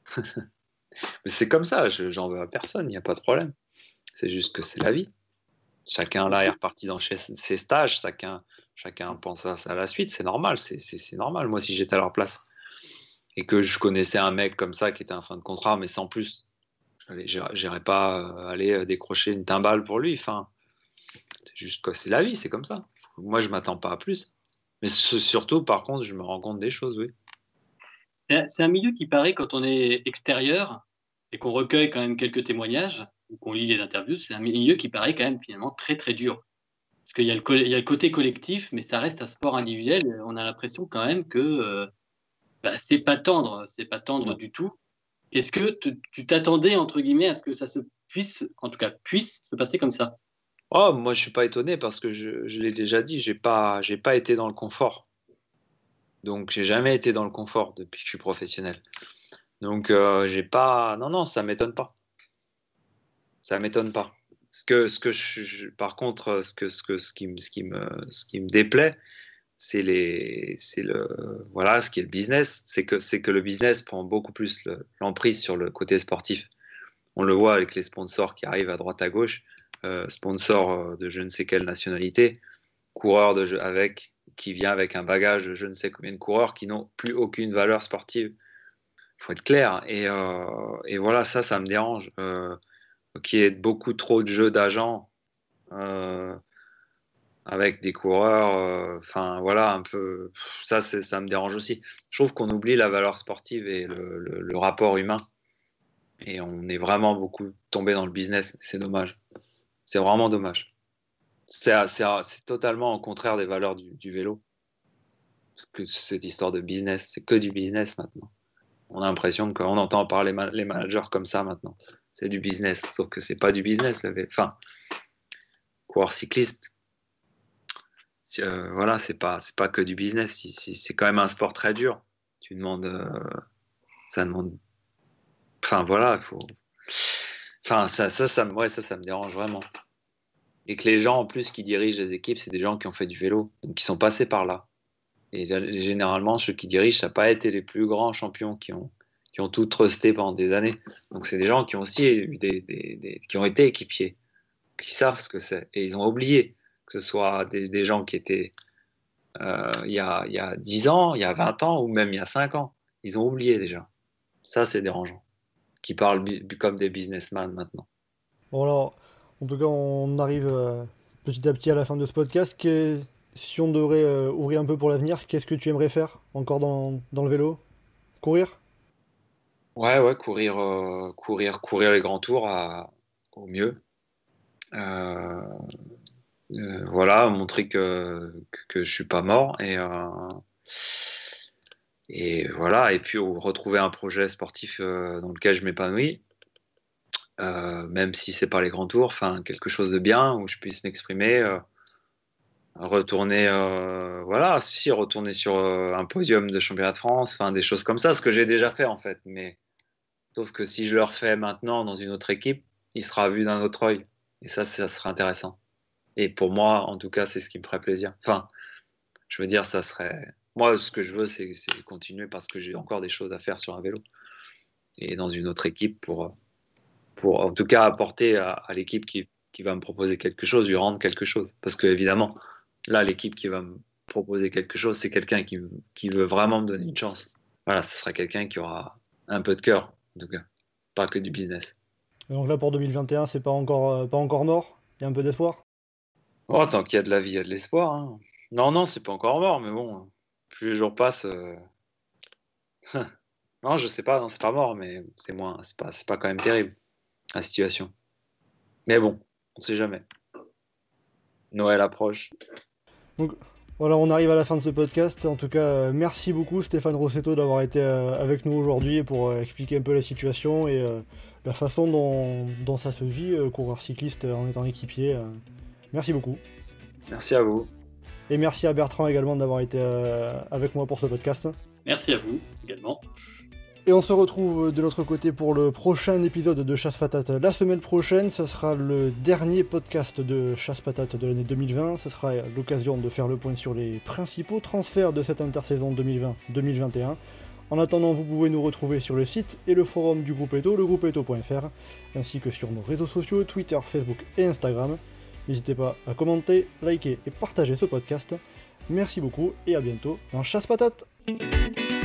Mais c'est comme ça, je, j'en veux à personne, il n'y a pas de problème. C'est juste que c'est la vie. chacun là est reparti dans ses, ses stages, chacun, chacun pense à, à la suite, c'est normal, c'est, c'est, c'est normal. Moi, si j'étais à leur place et que je connaissais un mec comme ça qui était en fin de contrat, mais sans plus, j'irais pas aller décrocher une timbale pour lui. Enfin, c'est juste que c'est la vie, c'est comme ça. Moi, je m'attends pas à plus. Mais surtout, par contre, je me rends compte des choses, oui. C'est un milieu qui paraît, quand on est extérieur et qu'on recueille quand même quelques témoignages ou qu'on lit les interviews, c'est un milieu qui paraît quand même finalement très très dur. Parce qu'il y a le, il y a le côté collectif, mais ça reste un sport individuel. On a l'impression quand même que euh, bah, c'est pas tendre, c'est pas tendre du tout. Est-ce que tu, tu t'attendais, entre guillemets, à ce que ça se puisse, en tout cas, puisse se passer comme ça? Oh, moi, je suis pas étonné parce que je, je l'ai déjà dit, j'ai pas, j'ai pas été dans le confort. Donc, j'ai jamais été dans le confort depuis que je suis professionnel. Donc, euh, j'ai pas. Non, non, ça m'étonne pas. Ça m'étonne pas. Ce que, ce que je, je, par contre, ce que, ce que, ce qui me, ce qui me, ce qui me déplaît, c'est les, c'est le, voilà, ce qui est le business, c'est que, c'est que le business prend beaucoup plus le, l'emprise sur le côté sportif. On le voit avec les sponsors qui arrivent à droite à gauche, euh, sponsors de je ne sais quelle nationalité, coureurs de jeu avec, qui vient avec un bagage de je ne sais combien de coureurs qui n'ont plus aucune valeur sportive. Il faut être clair. Et, euh, et voilà, ça, ça me dérange. Euh, qu'il y ait beaucoup trop de jeux d'agents euh, avec des coureurs. Enfin, euh, voilà, un peu. Ça, c'est, ça me dérange aussi. Je trouve qu'on oublie la valeur sportive et le, le, le rapport humain. Et on est vraiment beaucoup tombé dans le business. C'est dommage. C'est vraiment dommage. C'est, c'est, c'est totalement au contraire des valeurs du, du vélo. Que cette histoire de business, c'est que du business maintenant. On a l'impression qu'on entend parler les managers comme ça maintenant. C'est du business, sauf que c'est pas du business. Le vélo. Enfin, coureur cycliste, euh, voilà, c'est pas, c'est pas que du business. C'est, c'est, c'est quand même un sport très dur. Tu demandes, euh, ça demande. Enfin voilà, il faut. Enfin ça, ça, ça, ouais, ça, ça me dérange vraiment. Et que les gens en plus qui dirigent les équipes, c'est des gens qui ont fait du vélo, donc qui sont passés par là. Et généralement, ceux qui dirigent, ça n'a pas été les plus grands champions qui ont, qui ont tout trusté pendant des années. Donc, c'est des gens qui ont aussi eu des, des, des, qui ont été équipiers, qui savent ce que c'est. Et ils ont oublié que ce soit des, des gens qui étaient euh, il y a, il y a dix ans, il y a vingt ans, ou même il y a cinq ans. Ils ont oublié déjà. Ça, c'est dérangeant. Qui parlent bi- comme des businessmen maintenant. Bon, alors, en tout cas, on arrive euh, petit à petit à la fin de ce podcast. Qu'est... Si on devrait euh, ouvrir un peu pour l'avenir, qu'est-ce que tu aimerais faire encore dans, dans le vélo? Courir? Ouais, ouais, courir, euh, courir, courir les grands tours à, au mieux. Euh, euh, voilà, montrer que, que, que je suis pas mort et, euh, et voilà, et puis retrouver un projet sportif euh, dans lequel je m'épanouis, euh, même si c'est pas les grands tours, enfin quelque chose de bien où je puisse m'exprimer. Euh, retourner euh, voilà si retourner sur euh, un podium de championnat de France, enfin des choses comme ça, ce que j'ai déjà fait en fait, mais sauf que si je le refais maintenant dans une autre équipe, il sera vu d'un autre œil et ça ça sera intéressant, et pour moi en tout cas c'est ce qui me ferait plaisir. Enfin je veux dire, ça serait, moi ce que je veux c'est, c'est continuer parce que j'ai encore des choses à faire sur un vélo et dans une autre équipe pour pour en tout cas apporter à, à l'équipe qui, qui va me proposer quelque chose, lui rendre quelque chose, parce que évidemment là, l'équipe qui va me proposer quelque chose, c'est quelqu'un qui, qui veut vraiment me donner une chance. Voilà, ce sera quelqu'un qui aura un peu de cœur, en tout cas, pas que du business. Donc là, pour deux mille vingt et un, c'est pas encore, euh, pas encore mort? Il y a un peu d'espoir? Oh, tant qu'il y a de la vie, il y a de l'espoir. Hein. Non, non, c'est pas encore mort, mais bon, plus les jours passent... Euh... non, je sais pas, non, c'est pas mort, mais c'est moins, c'est pas, c'est pas quand même terrible, la situation. Mais bon, on sait jamais. Noël approche. Donc voilà, on arrive à la fin de ce podcast. En tout cas, euh, merci beaucoup Stéphane Rossetto d'avoir été euh, avec nous aujourd'hui pour euh, expliquer un peu la situation et euh, la façon dont, dont ça se vit, euh, coureur cycliste en étant équipier. Euh. Merci beaucoup. Merci à vous. Et merci à Bertrand également d'avoir été euh, avec moi pour ce podcast. Merci à vous également. Et on se retrouve de l'autre côté pour le prochain épisode de Chasse Patate la semaine prochaine. Ce sera le dernier podcast de Chasse Patate de l'année deux mille vingt. Ce sera l'occasion de faire le point sur les principaux transferts de cette intersaison deux mille vingt deux mille vingt et un. En attendant, vous pouvez nous retrouver sur le site et le forum du groupe Eto, le groupe eto point f r, ainsi que sur nos réseaux sociaux, Twitter, Facebook et Instagram. N'hésitez pas à commenter, liker et partager ce podcast. Merci beaucoup et à bientôt dans Chasse Patate.